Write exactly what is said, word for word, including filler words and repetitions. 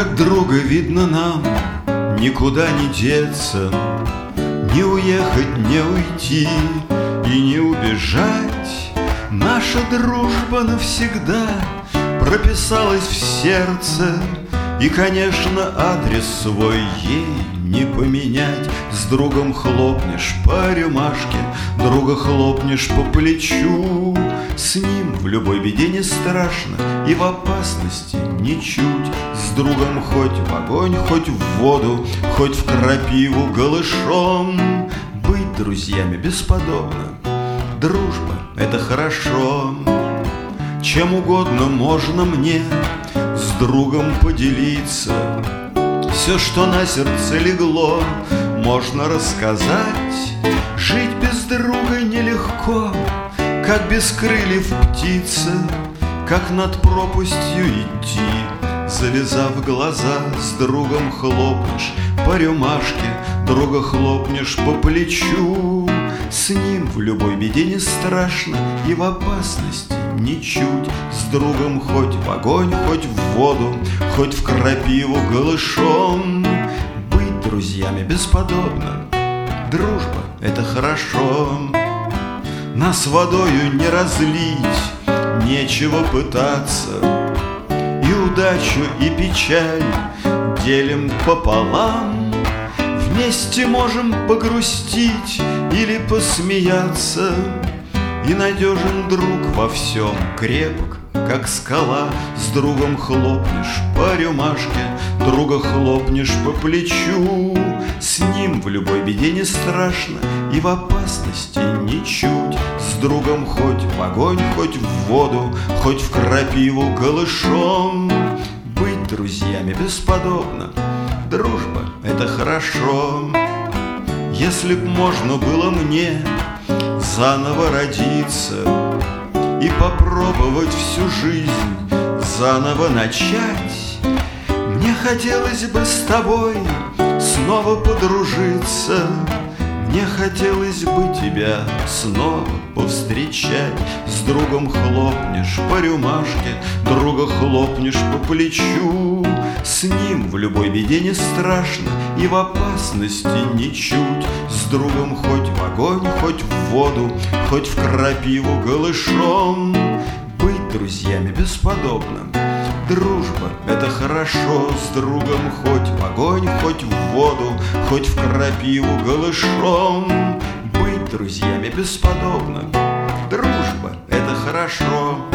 Как друга видно нам, никуда не деться, не уехать, не уйти и не убежать. Наша дружба навсегда прописалась в сердце, и, конечно, адрес свой ей не поменять. С другом хлопнешь по рюмашке, друга хлопнешь по плечу. С ним в любой беде не страшно и в опасности ничуть. С другом хоть в огонь, хоть в воду, хоть в крапиву голышом. Быть друзьями бесподобно, дружба — это хорошо. Чем угодно можно мне с другом поделиться. Все, что на сердце легло, можно рассказать. Жить без друга нелегко, как без крыльев птица, как над пропастью идти, завязав глаза. С другом хлопнешь по рюмашке, друга хлопнешь по плечу. С ним в любой беде не страшно и в опасности ничуть. С другом хоть в огонь, хоть в воду, хоть в крапиву голышом. Быть друзьями бесподобно, дружба — это хорошо. Нас водою не разлить, нечего пытаться, и удачу, и печаль делим пополам. Вместе можем погрустить или посмеяться, и надежен друг во всем, крепок, как скала. С другом хлопнешь по рюмашке, друга хлопнешь по плечу. С ним в любой беде не страшно и в опасности ничуть. С другом хоть в огонь, хоть в воду, хоть в крапиву голышом. Быть друзьями бесподобно, дружба — это хорошо. Если б можно было мне заново родиться и попробовать всю жизнь заново начать, мне хотелось бы с тобой снова подружиться. Мне хотелось бы тебя снова повстречать. С другом хлопнешь по рюмашке, друга хлопнешь по плечу. С ним в любой беде не страшно и в опасности ничуть. С другом хоть в огонь, хоть в воду, хоть в крапиву голышом. Быть друзьями бесподобно, дружба — это хорошо. С другом хоть в огонь, хоть в воду, хоть в крапиву голышом. Быть друзьями бесподобно, дружба — это хорошо.